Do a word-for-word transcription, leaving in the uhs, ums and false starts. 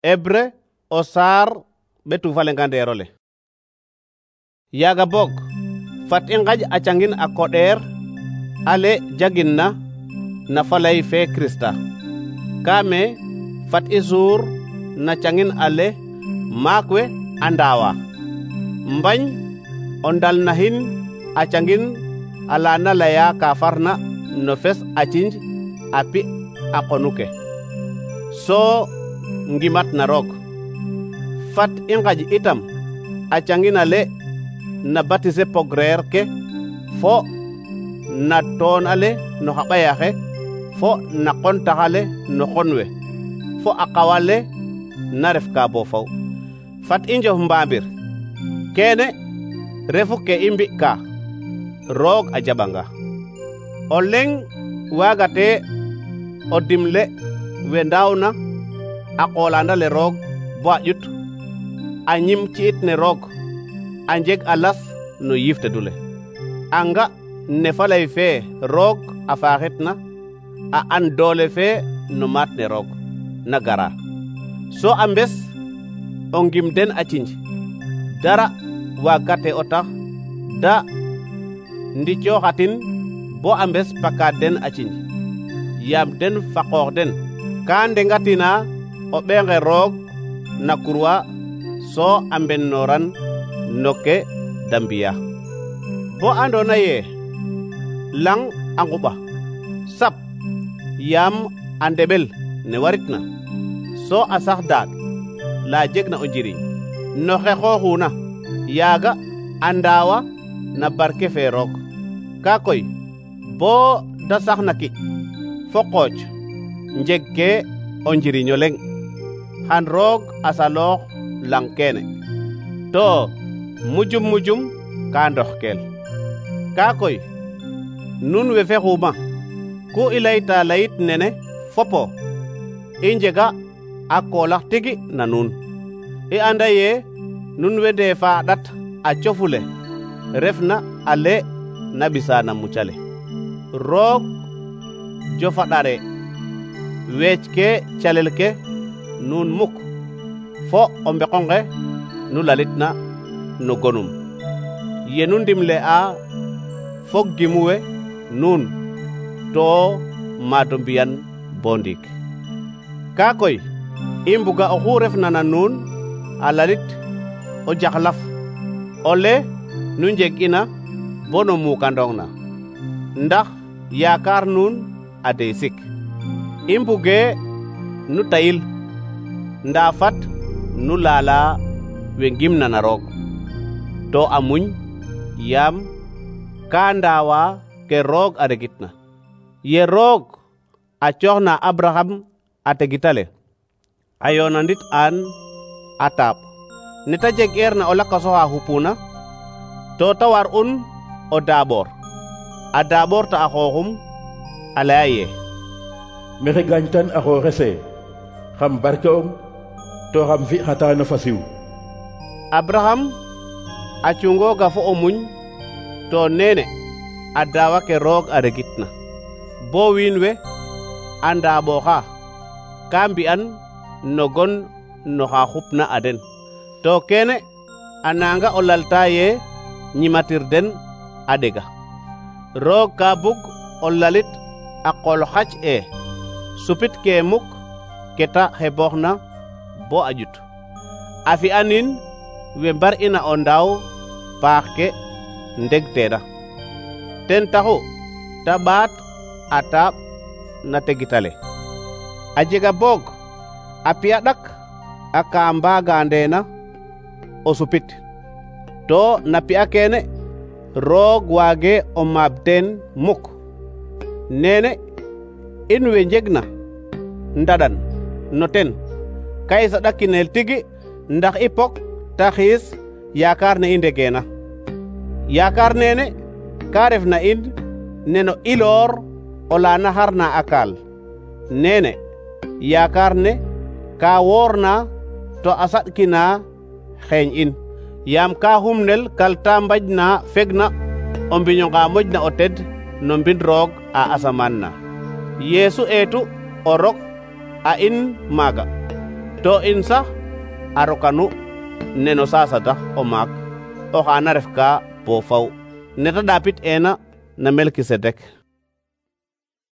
Hébreu o saar ɓe tufalenga ndeerole. Yaaga boog fat i ngaj a cangin a koɗeer ale jaginna na falay fe Krista. Kaame fat i suur na cangin ale maak we a ndaawa. Mbañ o ndal nahin a cangin ala na laya ka farna no fes a cinj a pi a qonu ke soo ngimat na roog. Fat i ngaj itam a cangin ale na batise pogreer ke fo na toon ale no xa ɓayaxe fo na qontaxale no xonwe fo a qawale na ref ka bo faw. Fat i njof mbaambir kene refu ke i mbi'ka roog a jaɓanga. O leŋ waagate o dimle we ndaawna a qolandale roog bo a ƴut a ñim ci'it ne roog a njeg a las no yiifte dule a nga ne falay fe roog a faaxitna a an doole fe no maat ne roog na gara so a mbes o ngim den a cinj dara waagate o tax da ndicooxatin bo a mbes pakaat den a cinj yaam den fa qoox den ka ndengatina o ɓeenge roog na kurwa so a mbennoran no ke da mbiya bo andona ye lang a nguɓa sap yaam a ndeɓel ne waritna so a sax daad la jegna o njiriñ no xe xooxuna yaaga a ndaawa na barke fe roog ka koy bo da sax na ki fo qooc njeg ke o njiriño leŋ xan roog a saloox lang kene to mujum mujum ka ndox keel ka koy nun we fexuma ku i layta layit nene fopo i njega a koolax tigi na nuun i anda ye nun we ndeefa ɗat a cofule refna ale na ɓisa na mucale roog jofa ɗare weec ke calel ke nuun muk fo o mbeqonge nu lalitna no gonum ye nu ndimle a fog gimuwe nuun to maado mbiyan bo ndiik ka koy i mbuga oxu refna na nuun a lalit o jaxlaf ole nu njeg ina bo no mukandong na ndax yaakar nuun a dey sik i mbuge nu tayil nda fat nu laala we ngimna na roog to a muñ yaam ka ndaawa ke roog a regitna ye roog a cooxna Abraham a tegitale a yoonandit an a taaɓ neta jeg eerna o lakasoxa xupuna to ta war un o daaɓoor a daaɓoor ta a xooxum a laya ye maxey gañtan a xooxese xam barke'ong to xam fi xata no fasiw. Abraham a cungooga fo o muñ to nene a daawa ke roog a regitna bo wiin we a ndaaɓooxa ka mbi'an no gon no xa xupna a den to kene a nanga o lalta ye ñimatir den a ɗega roog ka bug o lalit a qol xac e supit ke muk keta xebooxna bo a ƴut a fi'anin we mbar ina o ndaaw paax ke ndeg teena ten taxu ta ɓaat a taaɓ na tegitale a jega boog a pi'a ɗak a ka mbaaga ndeena o supit to na pi'a kene roog waage o maab teen muk nene in we njegna ndaɗan no ten ka i saɗakinel tigi ndax i pok ta xiis yaakaar ne i ndegeena yaakaar nene ka ref na in neno iloor o la naxarna a kaal nene yaakaar ne ka woorna to a saɗkina xeeñ in yaam ka xumnel kalta mbajna fegna o mbiñonga moƴna o ted no mbind roog a asamaan na yeesu eetu o rok a in maaga to in sax a rokanu neno sasata o maak o xana ref ka bo faw neta ɗapit ena na Melkisedek.